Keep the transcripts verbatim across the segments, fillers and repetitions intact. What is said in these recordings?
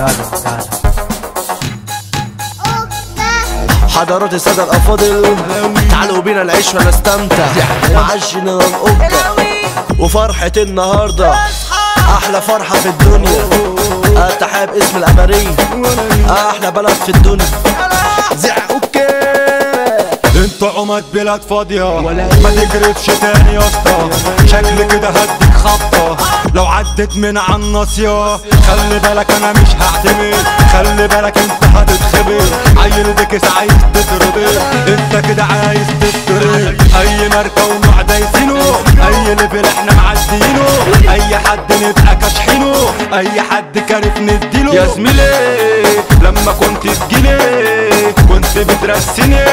حضرات السادة الأفاضل، تعالوا بينا نعيش ونستمتع معاشنا الأوكا وفرحة النهاردة أحلى فرحة في الدنيا. التحية باسم الأمارية، أحلى بلد في الدنيا. زع أوكا. انت عمد بلاد فاضية ما تجربش تاني يا اسطى، شكل كده هديك خبطة لو عدت من عالناصية. خلي بالك انا مش هعتمد، خلي بالك انت هتتخبر. عيل بكس عايز تتربط، انت كده عايز تتربط. اي ماركة ونوع دايسينه، اي ليفل احنا معديينه. اي حد نبقى كاشحينه، اي حد كارف نديله. يا زميلي لما كنت تجيلي كنت بترسيني،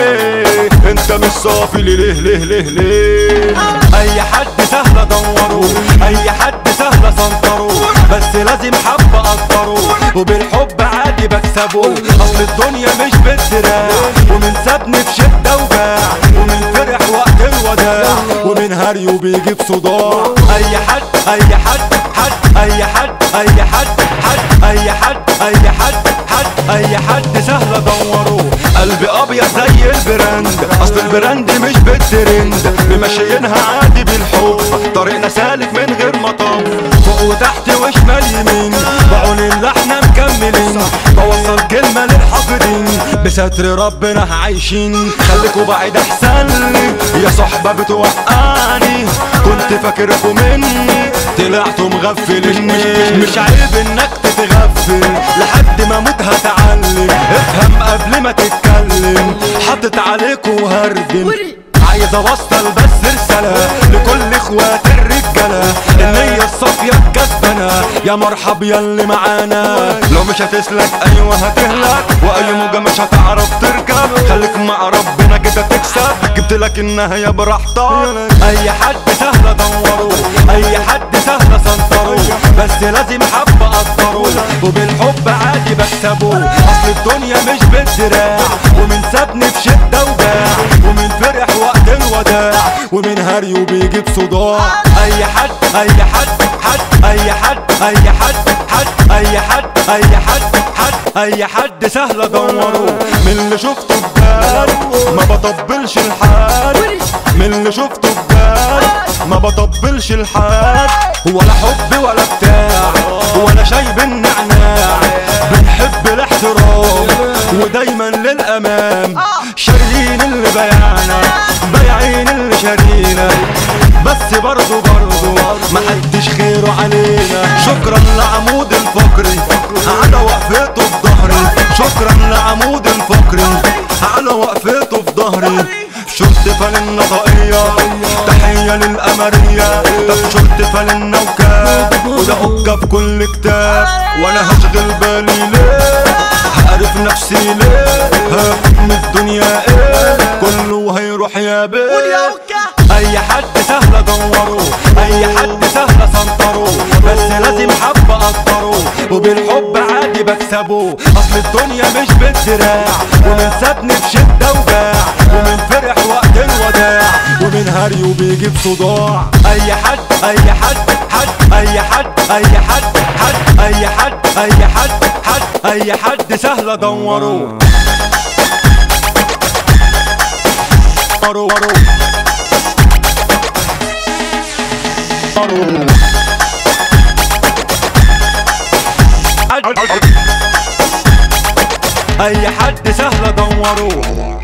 انت مش صافي ليه ليه ليه ليه. اي حد سهل ادوره، اي حد سهل اسنطره، بس لازم حب اقدره وبالحب عادي بكسبه. اصل الدنيا مش بالدراع، ومن سابني في شده وباع، ومن فرح وقت الوداع، ومن هري وبيجيب صداع. اي حد اي حد حد اي حد اي حد حد اي حد اي حد حد اي حد سهل ادوره. قلبي ابيض زي البراند، اصل البراند مش بالترند. ممشيينها عادي بالحب، طريقنا سالك من غير مطب. فوق وتحت وشمال يمين، بعون اللي احنا مكملين. بوصل كلمة للحاقدين، بستر ربنا عايشين. خليكوا بعيد احسن لي يا صحبة بتوقعني. كنت فاكركوا مني طلعتوا مغفلين. مش عيب انك تتغفل، لحد ما اموت هتعلم. افهم قبل ما تتكلم، حطت عليكوا وهردم. عايز اوصل بس رسالة لكل اخوات الرجالة، النية الصافية الكسبانة. يا مرحب ياللي معانا، لو مش هتسلك ايوه هتهلك، واي موجة مش هتعرف تركب. خليك مع ربنا كده تكسب، جبتلك النهاية براحتك. اي حد سهل ادوره، اي حد سهل اسنطره، بس لازم حب اقدره وبالحب عادي بكسبه. اصل الدنيا مش بالدراع، ومن سابني في شدة وباع، ومن فرح وقت الوداع، ومن هري وبيجيب صداع. اي حد اي حد حد اي حد اي حد حد اي حد اي حد حد اي حد سهل ادوره. من اللي شفته بجد ما بطبلش الحال، من اللي شفته بجد ما بطبلش الحال. ولا حب ولا بتاع، ولا شاي بالنعناع. بنحب الاحترام ودايما للامام. شاريين اللي بيعنا، بايعين اللي شارينا، بس برضو برضو محدش خيره علينا. شكرا لعمود الفقري على وقفته في ظهري، شكرا لعمود الفقري على وقفته في ظهري. شورت فالنا طاقية، تحية للأمارية. طب شورت فالنا وكاب، وده أوكا في كل كتاب. وانا هشغل بالي ليه، هعرف نفسي ليه، من الدنيا ايه كله هيروح يا بيه. اي حد سهل ادوره، اي حد سهل اسنطره، بس لازم حب اقدره وبالحب عادي بكسبه. اصل الدنيا مش بالدراع، ومن سابني في شدة وباع، ومن فرح وقت الوداع، ومن هري وبيجيب صداع. اي حد اي حد حد اي حد اي حد حد اي حد اي حد حد اي حد سهل ادوره. اي حد سهل ادوره.